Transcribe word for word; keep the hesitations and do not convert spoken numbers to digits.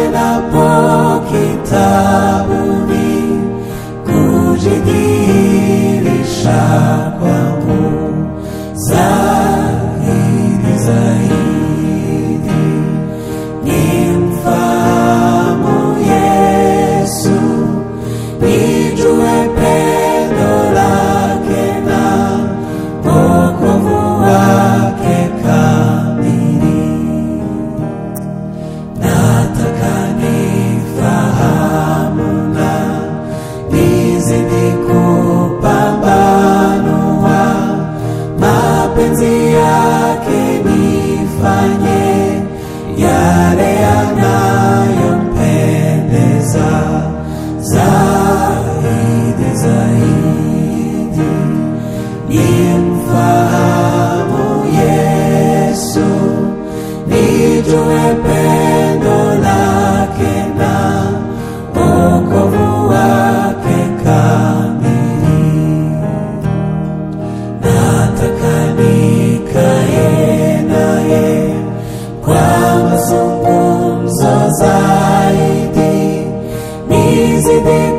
nisomenapo kitabuni, kujidhihirisha kwangu zaidi zaidi, nimfahamu Yesu, nijue pendo lake na wokovu wake kamili. Nataka nifahamu na nizidi kupambanua mapenzi yake, nifanye yale yanayompendeza zaidi zaidi, nimfahamu Yesu, nijue pendo lake na wokovu wake kamili. Nataka nikae naye kwa mazungumzo zaidi, nizidi